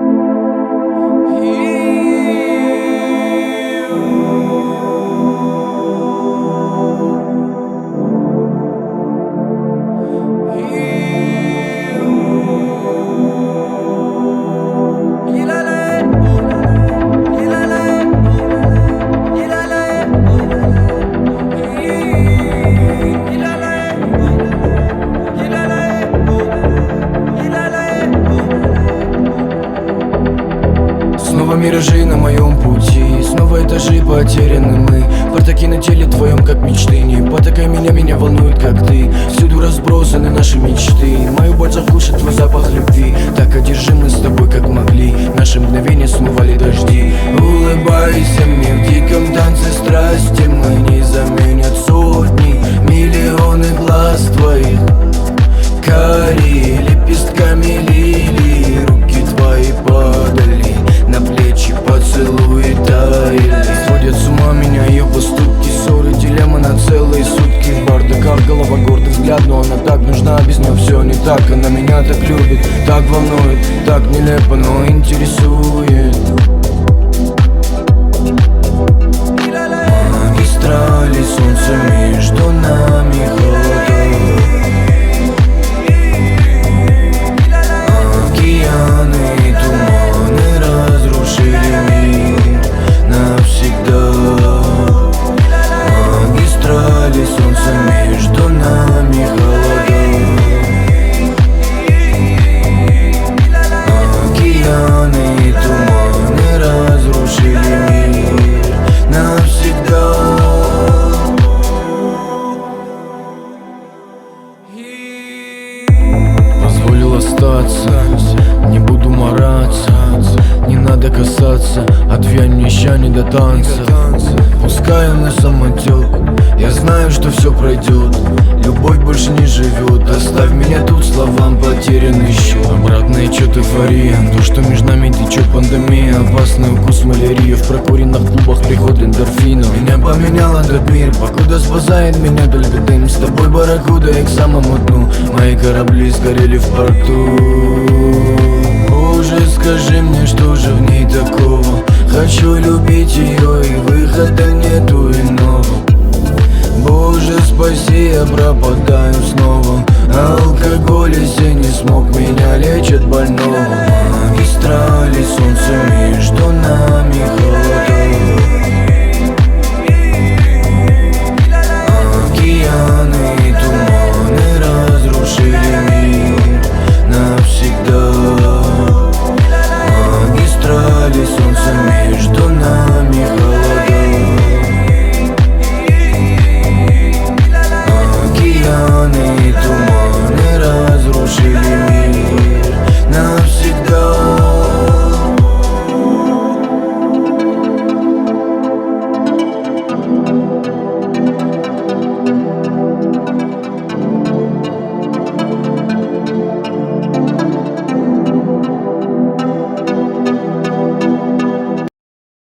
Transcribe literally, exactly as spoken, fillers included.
Снова миражи на моем пути, снова этажи потеряны мы. Бардаки на теле твоем, как мечты. Не потакай меня, меня волнует, как ты. Всюду разбросаны наши мечты. Мою боль заглушит твой запах любви. Так одержимы с тобой, как могли. Наши мгновения смывали дожди. Улыбайся мне в диком танце страсти. Мы не заменят сотни, миллионы глаз твоих. Карие лепестками лилии. Руки твои падали на плечи, поцелуи таяли. Сводят с ума меня ее поступки, ссоры, дилеммы на целые сутки. В бардаках голова, гордый взгляд, но она так нужна, без нее все не так. Она меня так любит, так волнует, так нелепо, но интересует. Магистрали, солнце между нами, холода. Позволил остаться, не буду мараться. Не надо касаться, отвянь мне ща не до танца. Пускай он на самотек, я знаю, что все пройдет. Любовь больше не живет, оставь меня тут, словам потерянный счет. Обратная чё эйфория, то, что между нами течет пандемия. Опасный укус малярии, в прокуренных клубах приход эндорфина. Меня поменял этот мир, покуда спасает меня только дым. С тобой барракуда и к самому дну. Мои корабли сгорели в порту. Боже, скажи мне, что же в ней такого? Хочу любить ее и выхода нету иного. Боже, спаси, я пропадаю снова. Алкоголь и не смог, меня лечит больной.